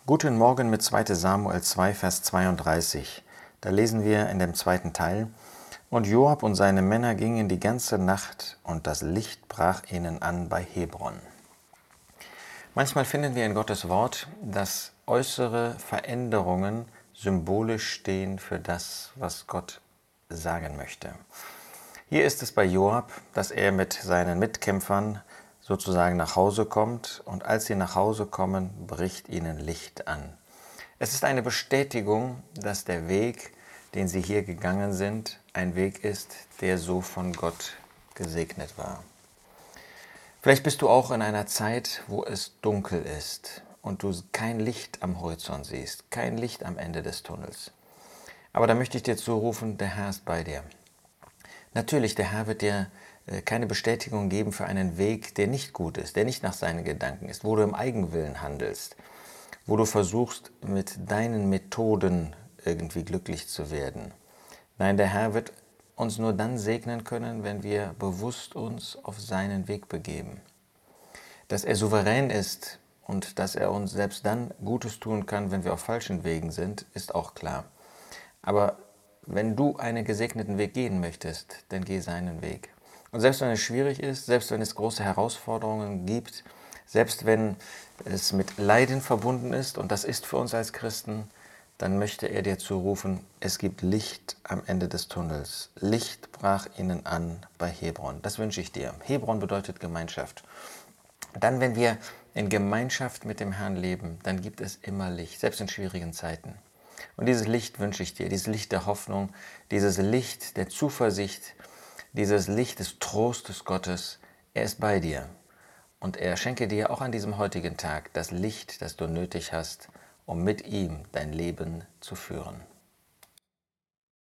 Guten Morgen mit 2. Samuel 2, Vers 32. Da lesen wir in dem zweiten Teil: Und Joab und seine Männer gingen die ganze Nacht, und das Licht brach ihnen an bei Hebron. Manchmal finden wir in Gottes Wort, dass äußere Veränderungen symbolisch stehen für das, was Gott sagen möchte. Hier ist es bei Joab, dass er mit seinen Mitkämpfern sozusagen nach Hause kommt, und als sie nach Hause kommen, bricht ihnen Licht an. Es ist eine Bestätigung, dass der Weg, den sie hier gegangen sind, ein Weg ist, der so von Gott gesegnet war. Vielleicht bist du auch in einer Zeit, wo es dunkel ist und du kein Licht am Horizont siehst, kein Licht am Ende des Tunnels. Aber da möchte ich dir zurufen, der Herr ist bei dir. Natürlich, der Herr wird dir keine Bestätigung geben für einen Weg, der nicht gut ist, der nicht nach seinen Gedanken ist, wo du im Eigenwillen handelst, wo du versuchst, mit deinen Methoden irgendwie glücklich zu werden. Nein, der Herr wird uns nur dann segnen können, wenn wir bewusst uns auf seinen Weg begeben. Dass er souverän ist und dass er uns selbst dann Gutes tun kann, wenn wir auf falschen Wegen sind, ist auch klar. Aber wenn du einen gesegneten Weg gehen möchtest, dann geh seinen Weg. Und selbst wenn es schwierig ist, selbst wenn es große Herausforderungen gibt, selbst wenn es mit Leiden verbunden ist, und das ist für uns als Christen, dann möchte er dir zurufen, es gibt Licht am Ende des Tunnels. Licht brach ihnen an bei Hebron. Das wünsche ich dir. Hebron bedeutet Gemeinschaft. Dann, wenn wir in Gemeinschaft mit dem Herrn leben, dann gibt es immer Licht, selbst in schwierigen Zeiten. Und dieses Licht wünsche ich dir, dieses Licht der Hoffnung, dieses Licht der Zuversicht, dieses Licht des Trostes Gottes. Er ist bei dir und er schenke dir auch an diesem heutigen Tag das Licht, das du nötig hast, um mit ihm dein Leben zu führen.